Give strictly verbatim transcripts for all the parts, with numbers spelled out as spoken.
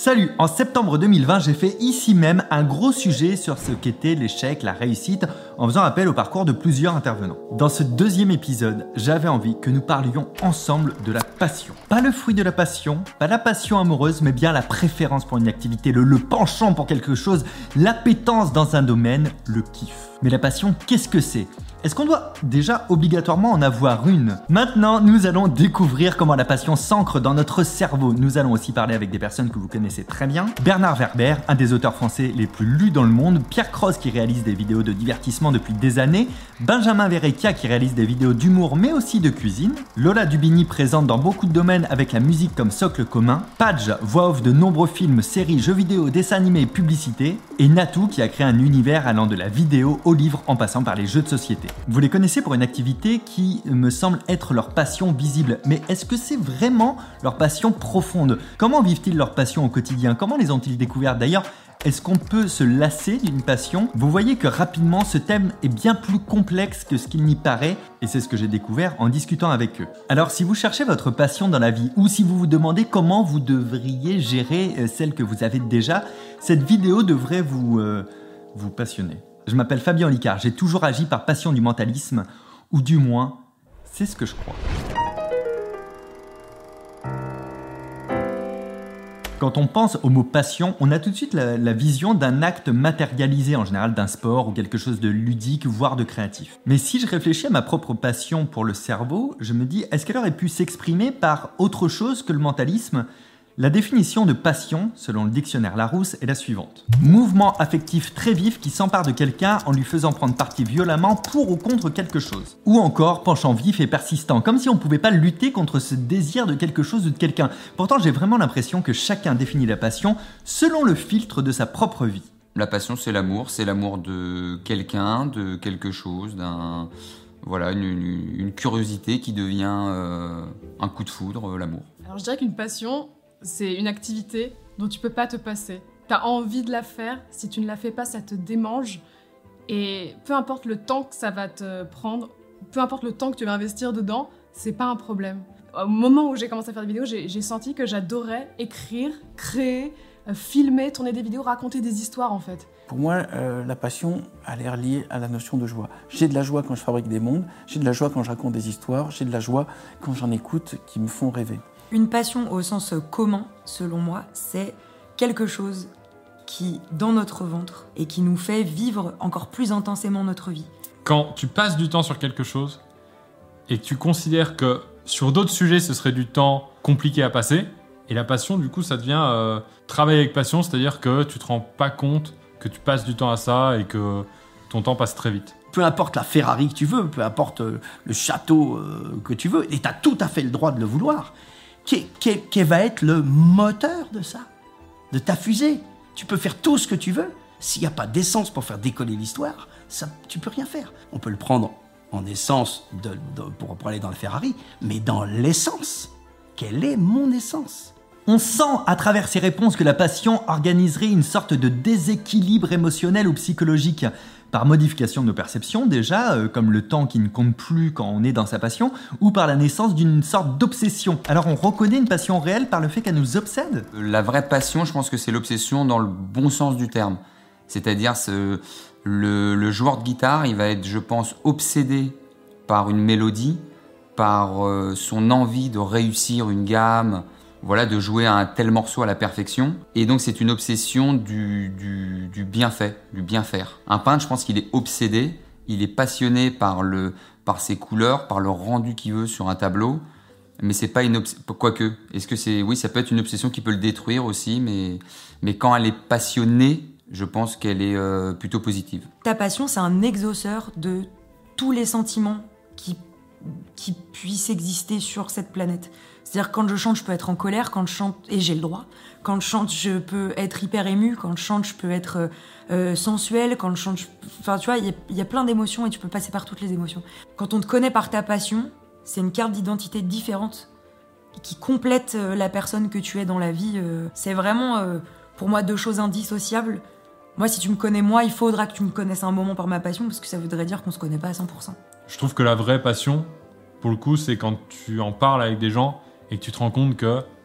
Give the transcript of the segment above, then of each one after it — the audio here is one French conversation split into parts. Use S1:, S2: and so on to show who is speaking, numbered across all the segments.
S1: Salut, en septembre deux mille vingt, j'ai fait ici même un gros sujet sur ce qu'était l'échec, la réussite, en faisant appel au parcours de plusieurs intervenants. Dans ce deuxième épisode, j'avais envie que nous parlions ensemble de la passion. Pas le fruit de la passion, pas la passion amoureuse, mais bien la préférence pour une activité, le, le penchant pour quelque chose, l'appétence dans un domaine, le kiff. Mais la passion, qu'est-ce que c'est ? Est-ce qu'on doit déjà obligatoirement en avoir une ? Maintenant, nous allons découvrir comment la passion s'ancre dans notre cerveau. Nous allons aussi parler avec des personnes que vous connaissez très bien. Bernard Werber, un des auteurs français les plus lus dans le monde. Pierre Cross, qui réalise des vidéos de divertissement depuis des années. Benjamin Verrecchia, qui réalise des vidéos d'humour mais aussi de cuisine. Lola Dubini, présente dans beaucoup de domaines avec la musique comme socle commun. Padge, voix off de nombreux films, séries, jeux vidéo, dessins animés et publicités. Et Natou, qui a créé un univers allant de la vidéo au livre en passant par les jeux de société. Vous les connaissez pour une activité qui me semble être leur passion visible, mais est-ce que c'est vraiment leur passion profonde ? Comment vivent-ils leur passion au quotidien ? Comment les ont-ils découvertes ? D'ailleurs, est-ce qu'on peut se lasser d'une passion ? Vous voyez que rapidement, ce thème est bien plus complexe que ce qu'il n'y paraît, et c'est ce que j'ai découvert en discutant avec eux. Alors, si vous cherchez votre passion dans la vie, ou si vous vous demandez comment vous devriez gérer celle que vous avez déjà, cette vidéo devrait vous, euh, vous passionner. Je m'appelle Fabien Olicard, j'ai toujours agi par passion du mentalisme, ou du moins, c'est ce que je crois. Quand on pense au mot passion, on a tout de suite la, la vision d'un acte matérialisé, en général d'un sport ou quelque chose de ludique, voire de créatif. Mais si je réfléchis à ma propre passion pour le cerveau, je me dis, est-ce qu'elle aurait pu s'exprimer par autre chose que le mentalisme ? La définition de passion, selon le dictionnaire Larousse, est la suivante. Mouvement affectif très vif qui s'empare de quelqu'un en lui faisant prendre parti violemment pour ou contre quelque chose. Ou encore penchant vif et persistant, comme si on ne pouvait pas lutter contre ce désir de quelque chose ou de quelqu'un. Pourtant, j'ai vraiment l'impression que chacun définit la passion selon le filtre de sa propre vie.
S2: La passion, c'est l'amour, c'est l'amour de quelqu'un, de quelque chose, d'un... Voilà, une, une, une curiosité qui devient euh, un coup de foudre, euh, l'amour.
S3: Alors je dirais qu'une passion, c'est une activité dont tu peux pas te passer. T'as envie de la faire, si tu ne la fais pas, ça te démange. Et peu importe le temps que ça va te prendre, peu importe le temps que tu vas investir dedans, c'est pas un problème. Au moment où j'ai commencé à faire des vidéos, j'ai, j'ai senti que j'adorais écrire, créer, euh, filmer, tourner des vidéos, raconter des histoires en fait.
S4: Pour moi, euh, la passion a l'air liée à la notion de joie. J'ai de la joie quand je fabrique des mondes, j'ai de la joie quand je raconte des histoires, j'ai de la joie quand j'en écoute qui me font rêver.
S5: Une passion au sens commun, selon moi, c'est quelque chose qui, dans notre ventre, et qui nous fait vivre encore plus intensément notre vie.
S6: Quand tu passes du temps sur quelque chose et que tu considères que sur d'autres sujets, ce serait du temps compliqué à passer, et la passion, du coup, ça devient euh, travailler avec passion, c'est-à-dire que tu te rends pas compte que tu passes du temps à ça et que ton temps passe très vite.
S7: Peu importe la Ferrari que tu veux, peu importe le château que tu veux, et tu as tout à fait le droit de le vouloir. Quel, quel, quel va être le moteur de ça, de ta fusée ? Tu peux faire tout ce que tu veux. S'il n'y a pas d'essence pour faire décoller l'histoire, ça, tu peux rien faire. On peut le prendre en essence de, de, pour, pour aller dans le Ferrari, mais dans l'essence. Quelle est mon essence ?
S1: On sent à travers ces réponses que la passion organiserait une sorte de déséquilibre émotionnel ou psychologique. Par modification de nos perceptions déjà, euh, comme le temps qui ne compte plus quand on est dans sa passion, ou par la naissance d'une sorte d'obsession. Alors on reconnaît une passion réelle par le fait qu'elle nous obsède ?
S2: La vraie passion, je pense que c'est l'obsession dans le bon sens du terme. C'est-à-dire ce, le, le joueur de guitare, il va être, je pense, obsédé par une mélodie, par euh, son envie de réussir une gamme, voilà, de jouer un tel morceau à la perfection. Et donc, c'est une obsession du, du, du bienfait, du bien faire. Un peintre, je pense qu'il est obsédé, il est passionné par, le, par ses couleurs, par le rendu qu'il veut sur un tableau. Mais c'est pas une obsession. Quoique, est-ce que c'est. Oui, ça peut être une obsession qui peut le détruire aussi, mais, mais quand elle est passionnée, je pense qu'elle est euh, plutôt positive.
S5: Ta passion, c'est un exauceur de tous les sentiments qui, qui puissent exister sur cette planète. C'est-à-dire quand je chante, je peux être en colère, quand je chante, et j'ai le droit. Quand je chante, je peux être hyper émue. Quand je chante, je peux être euh, sensuelle. Quand je chante, je... enfin tu vois, il y, y a plein d'émotions et tu peux passer par toutes les émotions. Quand on te connaît par ta passion, c'est une carte d'identité différente qui complète euh, la personne que tu es dans la vie. Euh, c'est vraiment, euh, pour moi, deux choses indissociables. Moi, si tu me connais moi, il faudra que tu me connaisses un moment par ma passion, parce que ça voudrait dire qu'on se connaît pas à cent pour cent.
S6: Je trouve que la vraie passion, pour le coup, c'est quand tu en parles avec des gens et que tu te rends compte que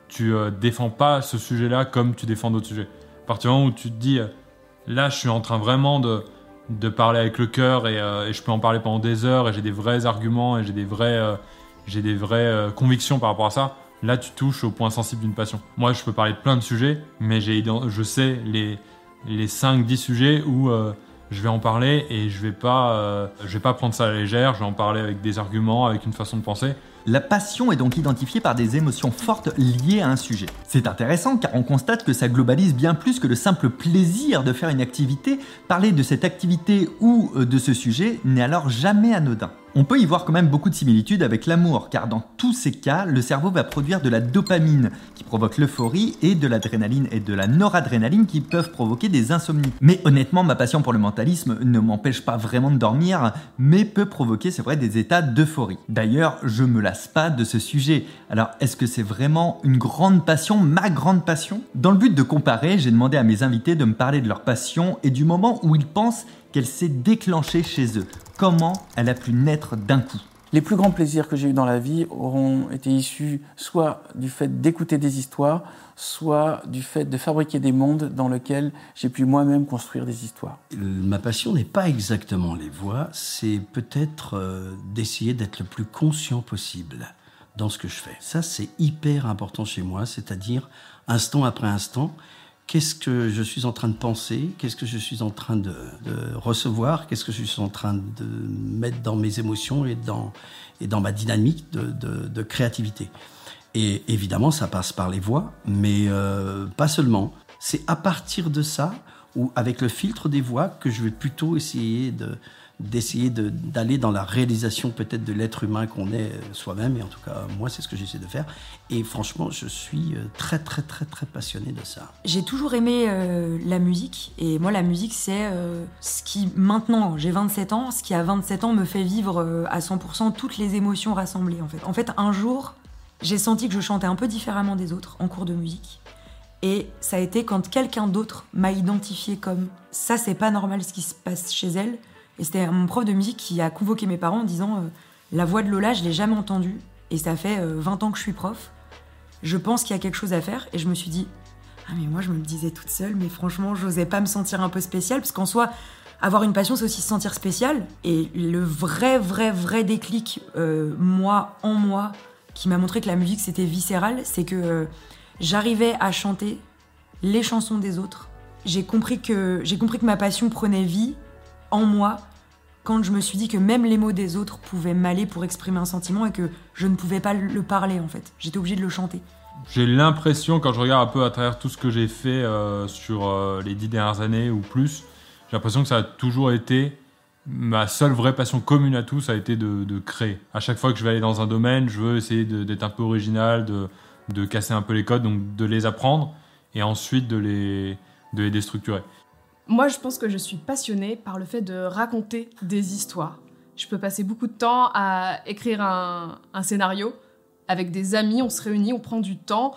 S6: tu euh, défends pas ce sujet-là comme tu défends d'autres sujets. À partir du moment où tu te dis, euh, là, je suis en train vraiment de, de parler avec le cœur et, euh, et je peux en parler pendant des heures et j'ai des vrais arguments et j'ai des vraies, euh, j'ai des vraies euh, convictions par rapport à ça, là, tu touches au point sensible d'une passion. Moi, je peux parler de plein de sujets, mais j'ai, je sais les, les cinq dix sujets où euh, je vais en parler et je vais pas, euh, je vais pas prendre ça à la légère, je vais en parler avec des arguments, avec une façon de penser.
S1: La passion est donc identifiée par des émotions fortes liées à un sujet. C'est intéressant car on constate que ça globalise bien plus que le simple plaisir de faire une activité. Parler de cette activité ou de ce sujet n'est alors jamais anodin. On peut y voir quand même beaucoup de similitudes avec l'amour, car dans tous ces cas, le cerveau va produire de la dopamine, qui provoque l'euphorie, et de l'adrénaline et de la noradrénaline qui peuvent provoquer des insomnies. Mais honnêtement, ma passion pour le mentalisme ne m'empêche pas vraiment de dormir, mais peut provoquer, c'est vrai, des états d'euphorie. D'ailleurs, je me lasse pas de ce sujet. Alors, est-ce que c'est vraiment une grande passion, ma grande passion ? Dans le but de comparer, j'ai demandé à mes invités de me parler de leur passion et du moment où ils pensent qu'elle s'est déclenchée chez eux. Comment elle a pu naître d'un coup ?
S4: Les plus grands plaisirs que j'ai eus dans la vie auront été issus soit du fait d'écouter des histoires, soit du fait de fabriquer des mondes dans lesquels j'ai pu moi-même construire des histoires.
S7: Ma passion n'est pas exactement les voix, c'est peut-être euh, d'essayer d'être le plus conscient possible dans ce que je fais. Ça, c'est hyper important chez moi, c'est-à-dire instant après instant, qu'est-ce que je suis en train de penser, qu'est-ce que je suis en train de, de recevoir, qu'est-ce que je suis en train de mettre dans mes émotions et dans, et dans ma dynamique de, de, de créativité. Et évidemment, ça passe par les voix, mais euh, pas seulement. C'est à partir de ça, ou avec le filtre des voix, que je vais plutôt essayer de, d'essayer de, d'aller dans la réalisation peut-être de l'être humain qu'on est soi-même, et en tout cas, moi, c'est ce que j'essaie de faire. Et franchement, je suis très, très, très, très passionné de ça.
S5: J'ai toujours aimé euh, la musique, et moi, la musique, c'est euh, ce qui, maintenant, j'ai vingt-sept ans, ce qui, à vingt-sept ans, me fait vivre euh, à cent pour cent toutes les émotions rassemblées, en fait. En fait, un jour, j'ai senti que je chantais un peu différemment des autres en cours de musique. Et ça a été quand quelqu'un d'autre m'a identifié comme « ça, c'est pas normal ce qui se passe chez elle ». Et c'était mon prof de musique qui a convoqué mes parents en disant euh, « la voix de Lola, je l'ai jamais entendue. Et ça fait euh, vingt ans que je suis prof. Je pense qu'il y a quelque chose à faire. » Et je me suis dit « ah mais moi, je me le disais toute seule, mais franchement, j'osais pas me sentir un peu spéciale. » Parce qu'en soi, avoir une passion, c'est aussi se sentir spécial. Et le vrai, vrai, vrai déclic, euh, moi, en moi, qui m'a montré que la musique, c'était viscéral, c'est que euh, j'arrivais à chanter les chansons des autres. J'ai compris que, j'ai compris que ma passion prenait vie en moi quand je me suis dit que même les mots des autres pouvaient m'aller pour exprimer un sentiment et que je ne pouvais pas le parler, en fait. J'étais obligée de le chanter.
S6: J'ai l'impression, quand je regarde un peu à travers tout ce que j'ai fait euh, sur euh, les dix dernières années ou plus, j'ai l'impression que ça a toujours été ma seule vraie passion commune à tous, a été de, de créer. À chaque fois que je vais aller dans un domaine, je veux essayer de, d'être un peu original, de, de casser un peu les codes, donc de les apprendre et ensuite de les, de les déstructurer.
S3: Moi, je pense que je suis passionnée par le fait de raconter des histoires. Je peux passer beaucoup de temps à écrire un, un scénario avec des amis, on se réunit, on prend du temps.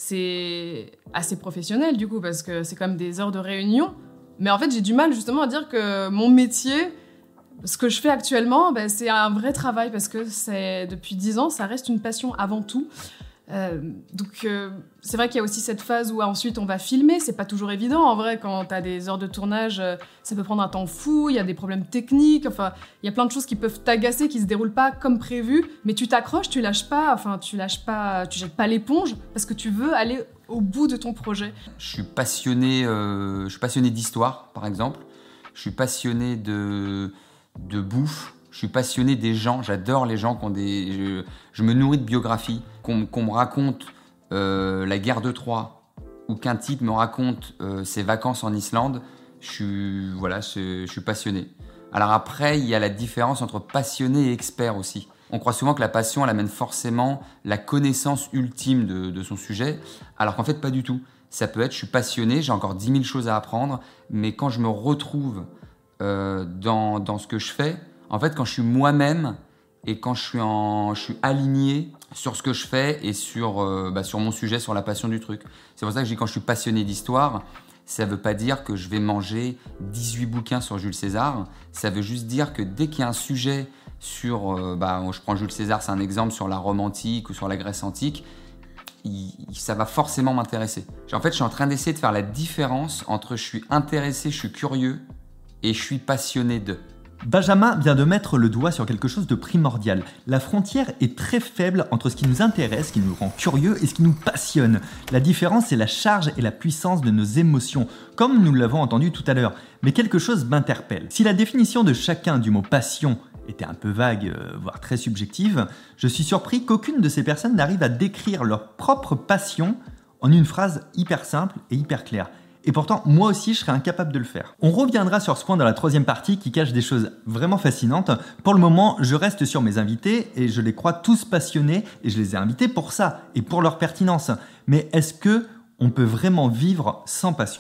S3: C'est assez professionnel du coup, parce que c'est quand même des heures de réunion. Mais en fait, j'ai du mal justement à dire que mon métier, ce que je fais actuellement, ben, c'est un vrai travail parce que c'est, depuis dix ans, ça reste une passion avant tout. Euh, donc euh, c'est vrai qu'il y a aussi cette phase où ensuite on va filmer, c'est pas toujours évident en vrai quand t'as des heures de tournage, euh, ça peut prendre un temps fou, il y a des problèmes techniques, enfin il y a plein de choses qui peuvent t'agacer, qui se déroulent pas comme prévu, mais tu t'accroches, tu lâches pas, enfin tu lâches pas, tu jettes pas l'éponge parce que tu veux aller au bout de ton projet.
S2: Je suis passionné, euh, je suis passionné d'histoire par exemple, je suis passionné de, de bouffe. Je suis passionné des gens, j'adore les gens qui ont des... Je, je me nourris de biographies. Qu'on, qu'on me raconte euh, la guerre de Troie ou qu'un type me raconte euh, ses vacances en Islande, je suis, voilà, je, je suis passionné. Alors après, il y a la différence entre passionné et expert aussi. On croit souvent que la passion, elle amène forcément la connaissance ultime de, de son sujet, alors qu'en fait, pas du tout. Ça peut être, je suis passionné, j'ai encore dix mille choses à apprendre, mais quand je me retrouve euh, dans, dans ce que je fais, en fait, quand je suis moi-même et quand je suis, en, je suis aligné sur ce que je fais et sur, euh, bah, sur mon sujet, sur la passion du truc. C'est pour ça que je dis quand je suis passionné d'histoire, ça ne veut pas dire que je vais manger dix-huit bouquins sur Jules César. Ça veut juste dire que dès qu'il y a un sujet sur... Euh, bah, je prends Jules César, c'est un exemple sur la Rome antique ou sur la Grèce antique. il- ça va forcément m'intéresser. En fait, je suis en train d'essayer de faire la différence entre je suis intéressé, je suis curieux et je suis passionné de.
S1: Benjamin vient de mettre le doigt sur quelque chose de primordial. La frontière est très faible entre ce qui nous intéresse, ce qui nous rend curieux et ce qui nous passionne. La différence, c'est la charge et la puissance de nos émotions, comme nous l'avons entendu tout à l'heure. Mais quelque chose m'interpelle. Si la définition de chacun du mot passion était un peu vague, euh, voire très subjective, je suis surpris qu'aucune de ces personnes n'arrive à décrire leur propre passion en une phrase hyper simple et hyper claire. Et pourtant, moi aussi, je serais incapable de le faire. On reviendra sur ce point dans la troisième partie qui cache des choses vraiment fascinantes. Pour le moment, je reste sur mes invités et je les crois tous passionnés et je les ai invités pour ça et pour leur pertinence. Mais est-ce que on peut vraiment vivre sans passion ?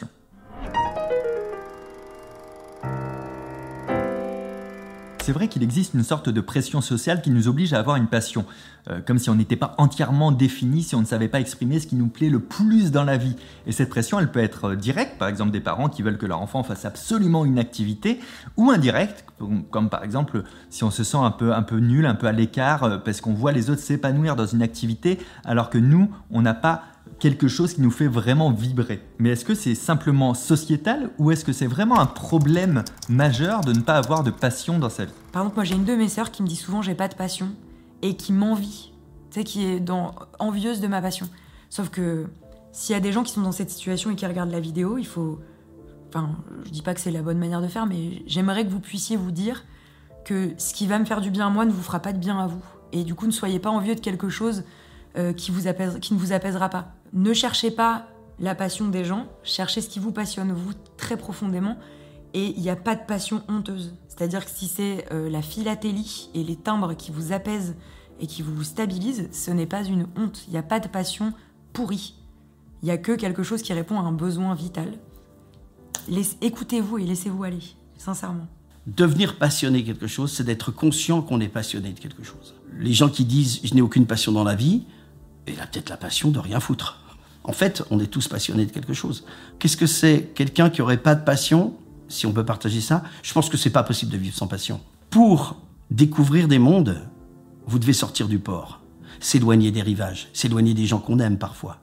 S1: C'est vrai qu'il existe une sorte de pression sociale qui nous oblige à avoir une passion, euh, comme si on n'était pas entièrement défini, si on ne savait pas exprimer ce qui nous plaît le plus dans la vie. Et cette pression, elle peut être directe, par exemple des parents qui veulent que leur enfant fasse absolument une activité, ou indirecte, comme par exemple si on se sent un peu, un peu nul, un peu à l'écart, euh, parce qu'on voit les autres s'épanouir dans une activité, alors que nous, on n'a pas quelque chose qui nous fait vraiment vibrer. Mais est-ce que c'est simplement sociétal ou est-ce que c'est vraiment un problème majeur de ne pas avoir de passion dans sa vie ?
S5: Par exemple, moi j'ai une de mes sœurs qui me dit souvent j'ai pas de passion et qui m'envie, tu sais, qui est dans, envieuse de ma passion. Sauf que s'il y a des gens qui sont dans cette situation et qui regardent la vidéo, il faut... Enfin, je dis pas que c'est la bonne manière de faire, mais j'aimerais que vous puissiez vous dire que ce qui va me faire du bien à moi ne vous fera pas de bien à vous. Et du coup, ne soyez pas envieux de quelque chose euh, qui, vous apaise, qui ne vous apaisera pas. Ne cherchez pas la passion des gens, cherchez ce qui vous passionne, vous, très profondément. Et il n'y a pas de passion honteuse. C'est-à-dire que si c'est euh, la philatélie et les timbres qui vous apaisent et qui vous stabilisent, ce n'est pas une honte. Il n'y a pas de passion pourrie. Il n'y a que quelque chose qui répond à un besoin vital. Laisse, écoutez-vous et laissez-vous aller, sincèrement.
S7: Devenir passionné de quelque chose, c'est d'être conscient qu'on est passionné de quelque chose. Les gens qui disent « je n'ai aucune passion dans la vie », il a peut-être la passion de rien foutre. En fait, on est tous passionnés de quelque chose. Qu'est-ce que c'est quelqu'un qui n'aurait pas de passion ? Si on peut partager ça, je pense que c'est pas possible de vivre sans passion. Pour découvrir des mondes, vous devez sortir du port, s'éloigner des rivages, s'éloigner des gens qu'on aime parfois,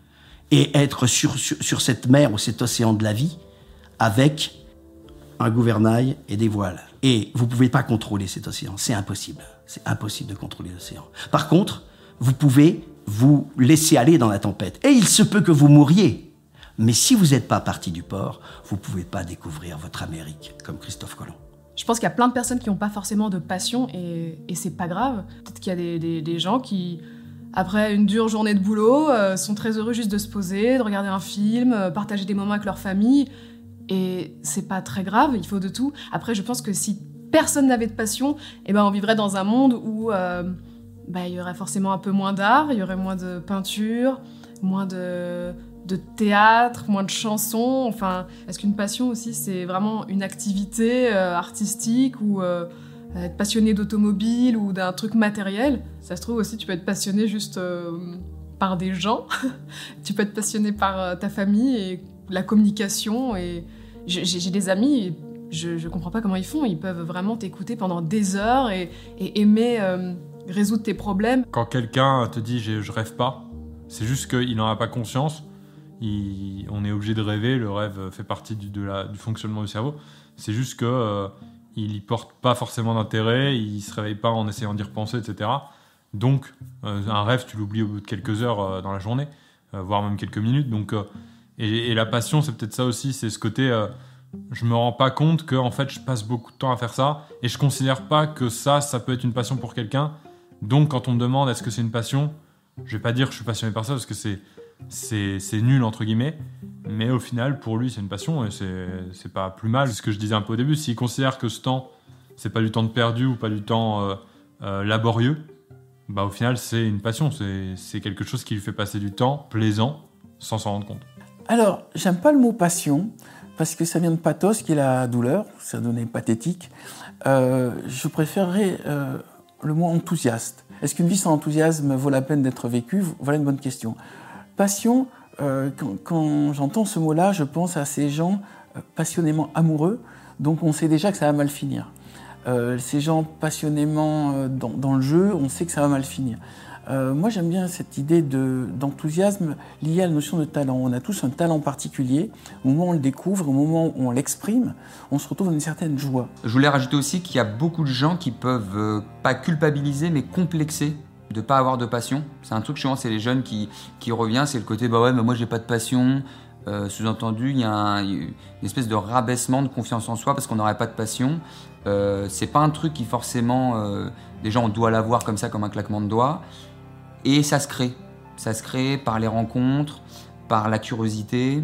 S7: et être sur, sur, sur cette mer ou cet océan de la vie avec un gouvernail et des voiles. Et vous pouvez pas contrôler cet océan, c'est impossible. C'est impossible de contrôler l'océan. Par contre, vous pouvez vous laisser aller dans la tempête. Et il se peut que vous mouriez. Mais si vous n'êtes pas parti du port, vous ne pouvez pas découvrir votre Amérique, comme Christophe Colomb.
S3: Je pense qu'il y a plein de personnes qui n'ont pas forcément de passion et, et c'est pas grave. Peut-être qu'il y a des, des, des gens qui, après une dure journée de boulot, euh, sont très heureux juste de se poser, de regarder un film, euh, partager des moments avec leur famille. Et c'est pas très grave, il faut de tout. Après, je pense que si personne n'avait de passion, eh ben, on vivrait dans un monde où euh, bah, il y aurait forcément un peu moins d'art, il y aurait moins de peinture, moins de... de théâtre, moins de chansons. Enfin, est-ce qu'une passion aussi, c'est vraiment une activité euh, artistique ou euh, être passionné d'automobile ou d'un truc matériel ? Ça se trouve aussi, tu peux être passionné juste euh, par des gens. Tu peux être passionné par euh, ta famille et la communication. Et j'ai, j'ai des amis, et je, je comprends pas comment ils font. Ils peuvent vraiment t'écouter pendant des heures et, et aimer euh, résoudre tes problèmes.
S6: Quand quelqu'un te dit je, je rêve pas, c'est juste qu'il n'en a pas conscience. Il, on est obligé de rêver, le rêve fait partie du, de la, du fonctionnement du cerveau. C'est juste qu'il euh, n'y porte pas forcément d'intérêt, il ne se réveille pas en essayant d'y repenser, et cetera. Donc, euh, un rêve, tu l'oublies au bout de quelques heures euh, dans la journée, euh, voire même quelques minutes. Donc, euh, et, et la passion, c'est peut-être ça aussi, c'est ce côté, euh, je ne me rends pas compte que en fait, je passe beaucoup de temps à faire ça, et je ne considère pas que ça, ça peut être une passion pour quelqu'un. Donc, quand on me demande est-ce que c'est une passion, je ne vais pas dire que je suis passionné par ça, parce que c'est C'est, c'est nul entre guillemets, mais au final pour lui c'est une passion et c'est, c'est pas plus mal. C'est ce que je disais un peu au début, s'il considère que ce temps c'est pas du temps de perdu ou pas du temps euh, euh, laborieux, bah au final c'est une passion, c'est, c'est quelque chose qui lui fait passer du temps plaisant sans s'en rendre compte.
S4: Alors, j'aime pas le mot passion parce que ça vient de pathos qui est la douleur, ça donnait pathétique. Euh, je préférerais euh, le mot enthousiaste. Est-ce qu'une vie sans enthousiasme vaut la peine d'être vécue ? Voilà une bonne question. Passion, euh, quand, quand j'entends ce mot-là, je pense à ces gens euh, passionnément amoureux, donc on sait déjà que ça va mal finir. Euh, ces gens passionnément euh, dans, dans le jeu, on sait que ça va mal finir. Euh, moi, j'aime bien cette idée de, d'enthousiasme liée à la notion de talent. On a tous un talent particulier. Au moment où on le découvre, au moment où on l'exprime, on se retrouve dans une certaine joie.
S2: Je voulais rajouter aussi qu'il y a beaucoup de gens qui peuvent euh, pas culpabiliser, mais complexer de pas avoir de passion. C'est un truc, souvent, c'est les jeunes qui, qui revient, c'est le côté « bah ouais, mais moi j'ai pas de passion ». Euh, sous-entendu, il y a un, une espèce de rabaissement de confiance en soi parce qu'on n'aurait pas de passion. Euh, c'est pas un truc qui forcément, euh, déjà on doit l'avoir comme ça, comme un claquement de doigts. Et ça se crée. Ça se crée par les rencontres, par la curiosité.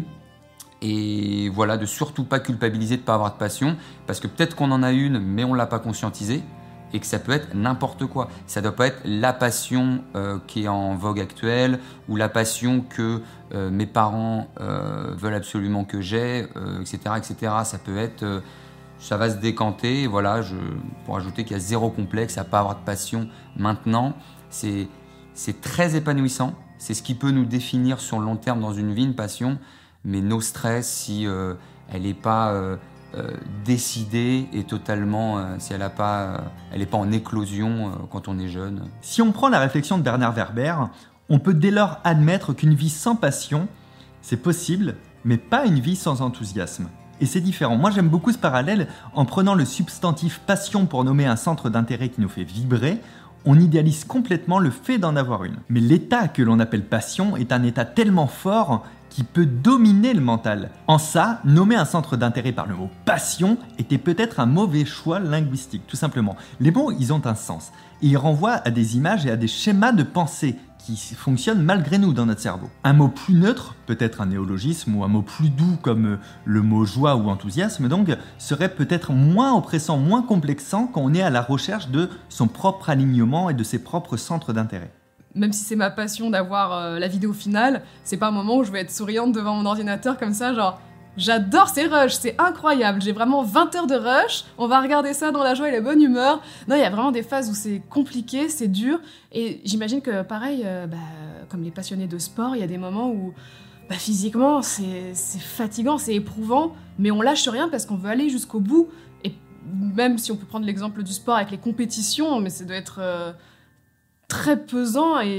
S2: Et voilà, de surtout pas culpabiliser de pas avoir de passion parce que peut-être qu'on en a une, mais on l'a pas conscientisée. Et que ça peut être n'importe quoi. Ça ne doit pas être la passion euh, qui est en vogue actuelle ou la passion que euh, mes parents euh, veulent absolument que j'ai, euh, et cetera, et cetera. Ça peut être, euh, ça va se décanter. Voilà, je, pour ajouter qu'il y a zéro complexe à pas avoir de passion maintenant. C'est, c'est très épanouissant. C'est ce qui peut nous définir sur le long terme dans une vie, une passion. Mais nos stress, si euh, elle n'est pas euh, Euh, décidée et totalement, euh, si elle n'est pas, euh, elle est pas en éclosion euh, quand on est jeune.
S1: Si on prend la réflexion de Bernard Werber, on peut dès lors admettre qu'une vie sans passion, c'est possible, mais pas une vie sans enthousiasme. Et c'est différent. Moi, j'aime beaucoup ce parallèle. En prenant le substantif passion pour nommer un centre d'intérêt qui nous fait vibrer, on idéalise complètement le fait d'en avoir une. Mais l'état que l'on appelle passion est un état tellement fort qui peut dominer le mental. En ça, nommer un centre d'intérêt par le mot « passion » était peut-être un mauvais choix linguistique, tout simplement. Les mots, ils ont un sens. Et ils renvoient à des images et à des schémas de pensée qui fonctionnent malgré nous dans notre cerveau. Un mot plus neutre, peut-être un néologisme ou un mot plus doux comme le mot « joie » ou « enthousiasme », donc, serait peut-être moins oppressant, moins complexant quand on est à la recherche de son propre alignement et de ses propres centres d'intérêt.
S3: Même si c'est ma passion d'avoir euh, la vidéo finale, c'est pas un moment où je vais être souriante devant mon ordinateur comme ça, genre j'adore ces rushs, c'est incroyable, j'ai vraiment vingt heures de rush, on va regarder ça dans la joie et la bonne humeur. Non, il y a vraiment des phases où c'est compliqué, c'est dur, et j'imagine que pareil, euh, bah, comme les passionnés de sport, il y a des moments où bah, physiquement c'est, c'est fatigant, c'est éprouvant, mais on lâche rien parce qu'on veut aller jusqu'au bout. Et même si on peut prendre l'exemple du sport avec les compétitions, mais ça doit être... Euh, très pesant et,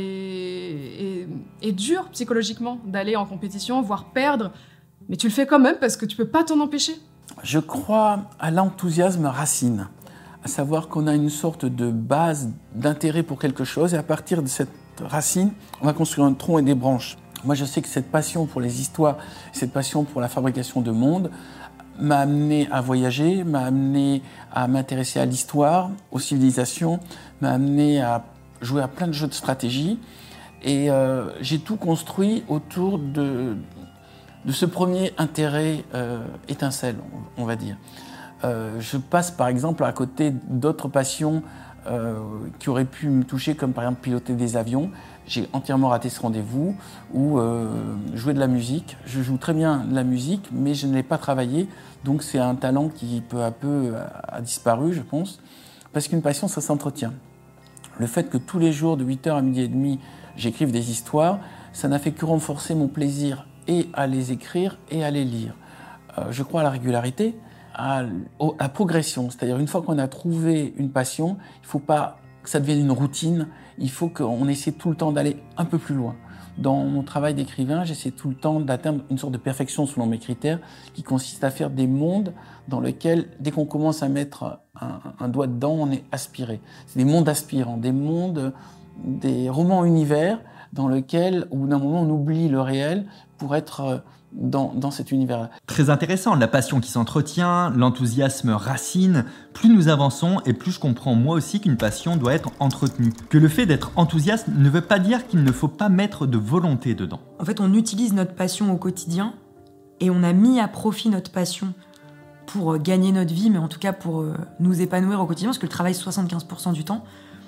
S3: et, et dur psychologiquement d'aller en compétition, voire perdre. Mais tu le fais quand même parce que tu peux pas t'en empêcher.
S4: Je crois à l'enthousiasme racine, à savoir qu'on a une sorte de base d'intérêt pour quelque chose et à partir de cette racine, on va construire un tronc et des branches. Moi, je sais que cette passion pour les histoires, cette passion pour la fabrication de monde m'a amené à voyager, m'a amené à m'intéresser à l'histoire, aux civilisations, m'a amené à jouer à plein de jeux de stratégie et euh, j'ai tout construit autour de, de ce premier intérêt euh, étincelle, on, on va dire. Euh, je passe par exemple à côté d'autres passions euh, qui auraient pu me toucher, comme par exemple piloter des avions. J'ai entièrement raté ce rendez-vous, ou euh, jouer de la musique. Je joue très bien de la musique, mais je ne l'ai pas travaillé, donc c'est un talent qui peu à peu a, a disparu, je pense, parce qu'une passion, ça s'entretient. Le fait que tous les jours, de huit heures à midi et demi, j'écrive des histoires, ça n'a fait que renforcer mon plaisir et à les écrire et à les lire. Euh, je crois à la régularité, à, à la progression. C'est-à-dire, une fois qu'on a trouvé une passion, il ne faut pas que ça devienne une routine, il faut qu'on essaie tout le temps d'aller un peu plus loin. Dans mon travail d'écrivain, j'essaie tout le temps d'atteindre une sorte de perfection selon mes critères, qui consiste à faire des mondes dans lesquels, dès qu'on commence à mettre un, un doigt dedans, on est aspiré. C'est des mondes aspirants, des mondes, des romans univers dans lesquels, au bout d'un moment, on oublie le réel pour être dans, dans cet univers-là.
S1: Très intéressant, la passion qui s'entretient, l'enthousiasme racine. Plus nous avançons et plus je comprends moi aussi qu'une passion doit être entretenue. Que le fait d'être enthousiaste ne veut pas dire qu'il ne faut pas mettre de volonté dedans.
S5: En fait, on utilise notre passion au quotidien et on a mis à profit notre passion pour gagner notre vie, mais en tout cas pour nous épanouir au quotidien, parce que le travail, c'est soixante-quinze pour cent du temps.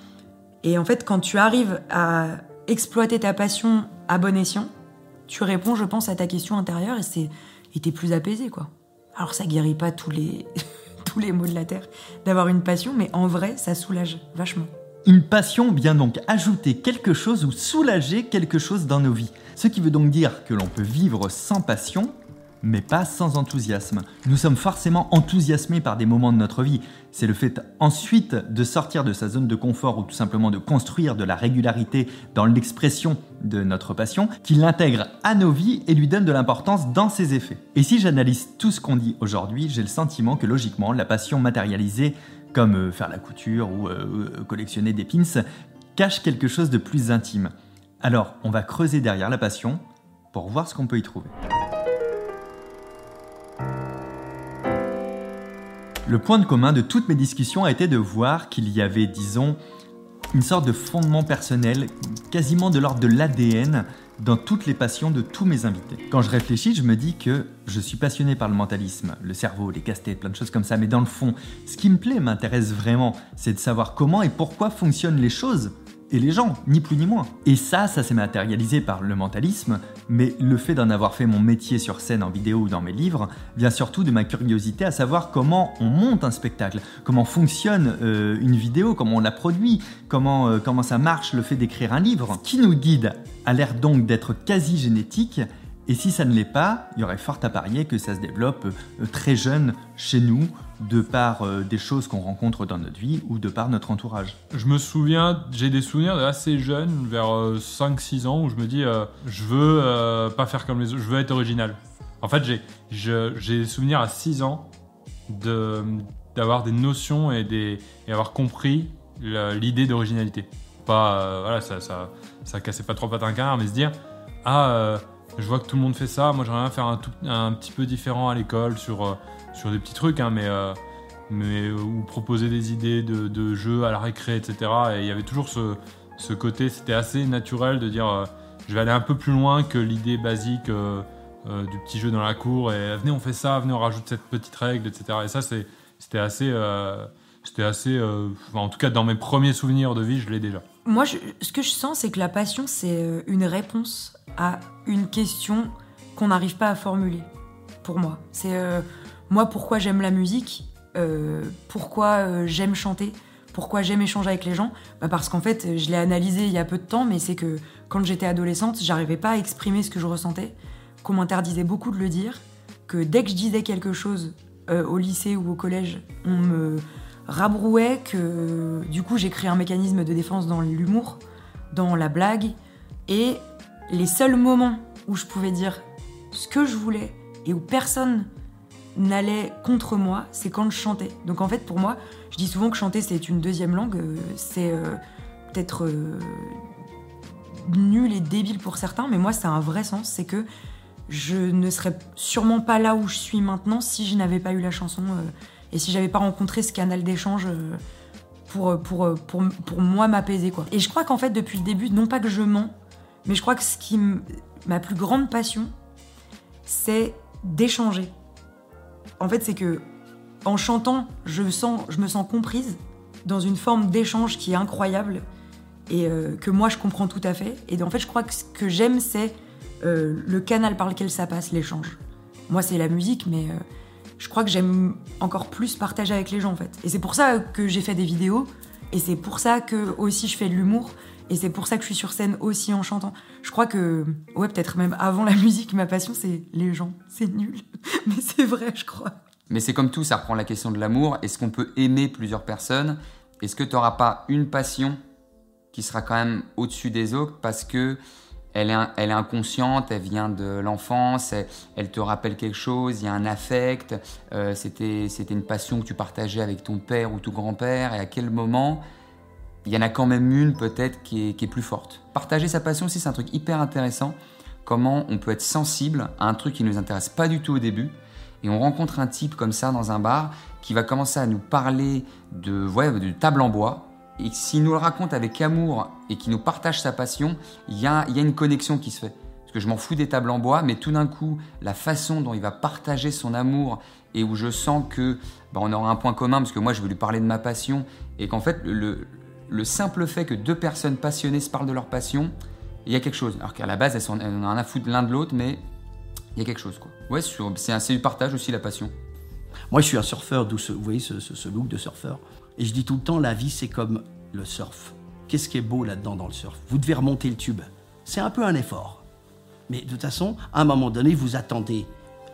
S5: Et en fait, quand tu arrives à exploiter ta passion à bon escient, tu réponds, je pense, à ta question intérieure et, c'est, et t'es plus apaisé, quoi. Alors, ça guérit pas tous les, tous les maux de la terre d'avoir une passion, mais en vrai, ça soulage vachement.
S1: Une passion vient donc ajouter quelque chose ou soulager quelque chose dans nos vies. Ce qui veut donc dire que l'on peut vivre sans passion, mais pas sans enthousiasme. Nous sommes forcément enthousiasmés par des moments de notre vie. C'est le fait ensuite de sortir de sa zone de confort ou tout simplement de construire de la régularité dans l'expression de notre passion qui l'intègre à nos vies et lui donne de l'importance dans ses effets. Et si j'analyse tout ce qu'on dit aujourd'hui, j'ai le sentiment que logiquement, la passion matérialisée, comme euh, faire la couture ou euh, collectionner des pins, cache quelque chose de plus intime. Alors, on va creuser derrière la passion pour voir ce qu'on peut y trouver. Le point de commun de toutes mes discussions a été de voir qu'il y avait, disons, une sorte de fondement personnel, quasiment de l'ordre de l'A D N, dans toutes les passions de tous mes invités. Quand je réfléchis, je me dis que je suis passionné par le mentalisme, le cerveau, les casse-têtes, plein de choses comme ça, mais dans le fond, ce qui me plaît, m'intéresse vraiment, c'est de savoir comment et pourquoi fonctionnent les choses et les gens, ni plus ni moins. Et ça, ça s'est matérialisé par le mentalisme, mais le fait d'en avoir fait mon métier sur scène en vidéo ou dans mes livres vient surtout de ma curiosité à savoir comment on monte un spectacle, comment fonctionne euh, une vidéo, comment on la produit, comment, euh, comment ça marche le fait d'écrire un livre. Ce qui nous guide a l'air donc d'être quasi génétique, et si ça ne l'est pas, il y aurait fort à parier que ça se développe euh, très jeune chez nous, de par euh, des choses qu'on rencontre dans notre vie ou de par notre entourage.
S6: Je me souviens, j'ai des souvenirs assez jeunes, vers euh, cinq six ans, où je me dis euh, je veux euh, pas faire comme les autres, je veux être original. En fait, j'ai, je, j'ai des souvenirs à six ans de, d'avoir des notions et, des, et avoir compris la, l'idée d'originalité. Pas, euh, voilà, ça, ça, ça cassait pas trop pattes à un canard, mais se dire ah, euh, je vois que tout le monde fait ça, moi j'aimerais bien faire un, tout, un petit peu différent à l'école sur. Euh, sur des petits trucs, hein, mais, euh, mais ou proposer des idées de, de jeux à la récré, et cetera. Et il y avait toujours ce, ce côté, c'était assez naturel de dire euh, je vais aller un peu plus loin que l'idée basique euh, euh, du petit jeu dans la cour et venez on fait ça, venez on rajoute cette petite règle, et cetera. Et ça c'est, c'était assez, euh, c'était assez euh, enfin, en tout cas dans mes premiers souvenirs de vie, je l'ai déjà.
S5: Moi, je, ce que je sens, c'est que la passion, c'est une réponse à une question qu'on n'arrive pas à formuler, pour moi. C'est... Euh, Moi, pourquoi j'aime la musique, euh, pourquoi euh, j'aime chanter, pourquoi j'aime échanger avec les gens, bah parce qu'en fait, je l'ai analysé il y a peu de temps, mais c'est que quand j'étais adolescente, j'arrivais pas à exprimer ce que je ressentais, qu'on m'interdisait beaucoup de le dire, que dès que je disais quelque chose euh, au lycée ou au collège, on me rabrouait, que du coup, j'ai créé un mécanisme de défense dans l'humour, dans la blague, et les seuls moments où je pouvais dire ce que je voulais et où personne n'allait contre moi, c'est quand je chantais. Donc en fait, pour moi, je dis souvent que chanter, c'est une deuxième langue. C'est euh, peut-être euh, nul et débile pour certains, mais moi, ça a un vrai sens. C'est que je ne serais sûrement pas là où je suis maintenant si je n'avais pas eu la chanson euh, et si j'avais pas rencontré ce canal d'échange euh, pour, pour, pour, pour moi m'apaiser, quoi. Et je crois qu'en fait, depuis le début, non pas que je mens, mais je crois que ce qui m- ma plus grande passion, c'est d'échanger. En fait, c'est que en chantant, je, sens, je me sens comprise dans une forme d'échange qui est incroyable et euh, que moi, je comprends tout à fait. Et en fait, je crois que ce que j'aime, c'est euh, le canal par lequel ça passe, l'échange. Moi, c'est la musique, mais euh, je crois que j'aime encore plus partager avec les gens, en fait. Et c'est pour ça que j'ai fait des vidéos, et c'est pour ça que aussi je fais de l'humour, et c'est pour ça que je suis sur scène aussi en chantant. Je crois que, ouais, peut-être même avant la musique, ma passion, c'est les gens. C'est nul, mais c'est vrai, je crois. Mais
S2: c'est comme tout, ça reprend la question de l'amour. Est-ce qu'on peut aimer plusieurs personnes ? Est-ce que tu n'auras pas une passion qui sera quand même au-dessus des autres parce que elle est, elle est inconsciente, elle vient de l'enfance, elle, elle te rappelle quelque chose, il y a un affect, euh, c'était, c'était une passion que tu partageais avec ton père ou ton grand-père, et à quel moment il y en a quand même une peut-être qui est, qui est plus forte. Partager sa passion aussi, c'est un truc hyper intéressant. Comment on peut être sensible à un truc qui ne nous intéresse pas du tout au début, et on rencontre un type comme ça dans un bar qui va commencer à nous parler de, ouais, de table en bois, et s'il nous le raconte avec amour et qu'il nous partage sa passion, il y a, il y a une connexion qui se fait. Parce que je m'en fous des tables en bois, mais tout d'un coup, la façon dont il va partager son amour et où je sens que bah, on aura un point commun, parce que moi je veux lui parler de ma passion, et qu'en fait le, le simple fait que deux personnes passionnées se parlent de leur passion, il y a quelque chose. Alors qu'à la base elles, sont, elles en ont rien à foutre l'un de l'autre, mais il y a quelque chose, quoi. Ouais, sur, c'est, un, c'est du partage aussi, la passion.
S7: Moi je suis un surfeur, d'où ce, vous voyez ce, ce, ce look de surfeur. Et je dis tout le temps, la vie, c'est comme le surf. Qu'est-ce qui est beau là-dedans dans le surf ? Vous devez remonter le tube. C'est un peu un effort. Mais de toute façon, à un moment donné, vous attendez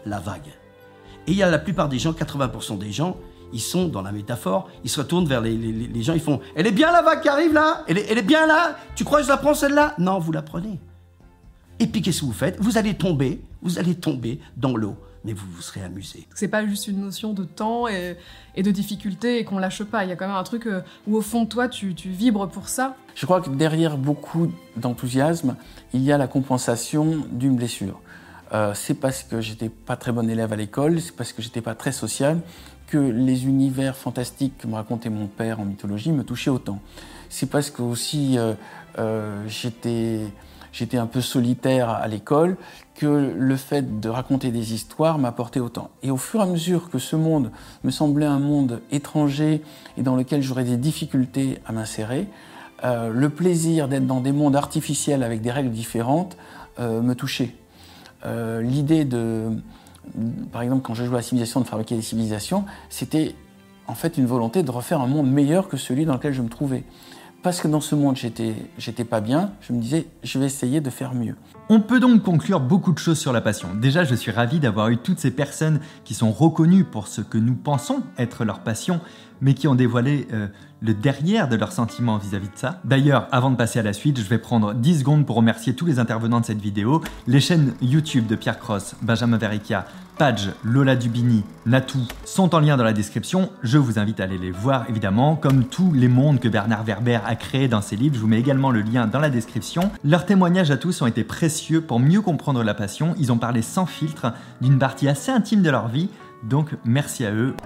S7: la vague. Et il y a la plupart des gens, quatre-vingts pour cent des gens, ils sont dans la métaphore, ils se retournent vers les, les, les gens, ils font « Elle est bien la vague qui arrive là, elle est, elle est bien là, tu crois que je la prends celle-là ?» Non, vous la prenez. Et puis qu'est-ce que vous faites? Vous allez tomber, vous allez tomber dans l'eau, mais vous vous serez amusé.
S3: C'est pas juste une notion de temps et, et de difficulté et qu'on lâche pas. Il y a quand même un truc euh, où au fond de toi, tu, tu vibres pour ça.
S4: Je crois que derrière beaucoup d'enthousiasme, il y a la compensation d'une blessure. Euh, c'est parce que j'étais pas très bon élève à l'école, c'est parce que j'étais pas très social, que les univers fantastiques que me racontait mon père en mythologie me touchaient autant. C'est parce que aussi euh, euh, j'étais, j'étais un peu solitaire à l'école que le fait de raconter des histoires m'apportait autant. Et au fur et à mesure que ce monde me semblait un monde étranger et dans lequel j'aurais des difficultés à m'insérer, euh, le plaisir d'être dans des mondes artificiels avec des règles différentes euh, me touchait. Euh, l'idée de... Par exemple, quand je jouais à Civilisation, de fabriquer des civilisations, c'était en fait une volonté de refaire un monde meilleur que celui dans lequel je me trouvais. Parce que dans ce monde, j'étais, j'étais pas bien, je me disais, je vais essayer de faire mieux.
S1: On peut donc conclure beaucoup de choses sur la passion. Déjà, je suis ravi d'avoir eu toutes ces personnes qui sont reconnues pour ce que nous pensons être leur passion, mais qui ont dévoilé euh, le derrière de leurs sentiments vis-à-vis de ça. D'ailleurs, avant de passer à la suite, je vais prendre dix secondes pour remercier tous les intervenants de cette vidéo, les chaînes YouTube de Pierre Cross, Benjamin Verrecchia, Padge, Lola Dubini, Natou sont en lien dans la description. Je vous invite à aller les voir évidemment, comme tous les mondes que Bernard Werber a créés dans ses livres. Je vous mets également le lien dans la description. Leurs témoignages à tous ont été précieux pour mieux comprendre la passion. Ils ont parlé sans filtre d'une partie assez intime de leur vie, donc merci à eux.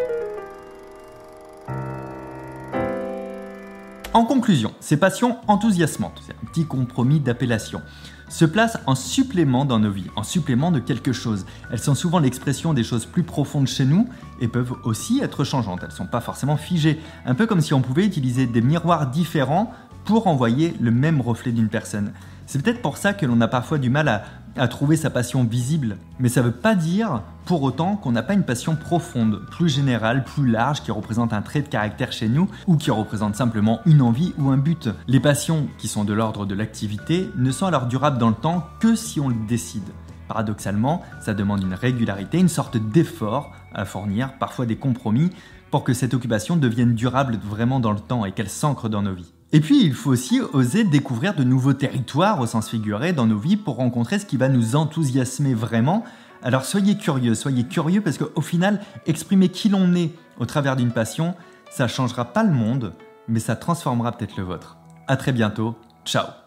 S1: En conclusion, ces passions enthousiasmantes, c'est un petit compromis d'appellation, se placent en supplément dans nos vies, en supplément de quelque chose. Elles sont souvent l'expression des choses plus profondes chez nous et peuvent aussi être changeantes. Elles ne sont pas forcément figées, un peu comme si on pouvait utiliser des miroirs différents pour envoyer le même reflet d'une personne. C'est peut-être pour ça que l'on a parfois du mal à, à trouver sa passion visible, mais ça ne veut pas dire pour autant qu'on n'a pas une passion profonde, plus générale, plus large, qui représente un trait de caractère chez nous ou qui représente simplement une envie ou un but. Les passions qui sont de l'ordre de l'activité ne sont alors durables dans le temps que si on le décide. Paradoxalement, ça demande une régularité, une sorte d'effort à fournir, parfois des compromis, pour que cette occupation devienne durable vraiment dans le temps et qu'elle s'ancre dans nos vies. Et puis, il faut aussi oser découvrir de nouveaux territoires au sens figuré dans nos vies pour rencontrer ce qui va nous enthousiasmer vraiment. Alors soyez curieux, soyez curieux parce qu'au final, exprimer qui l'on est au travers d'une passion, ça changera pas le monde, mais ça transformera peut-être le vôtre. À très bientôt, ciao.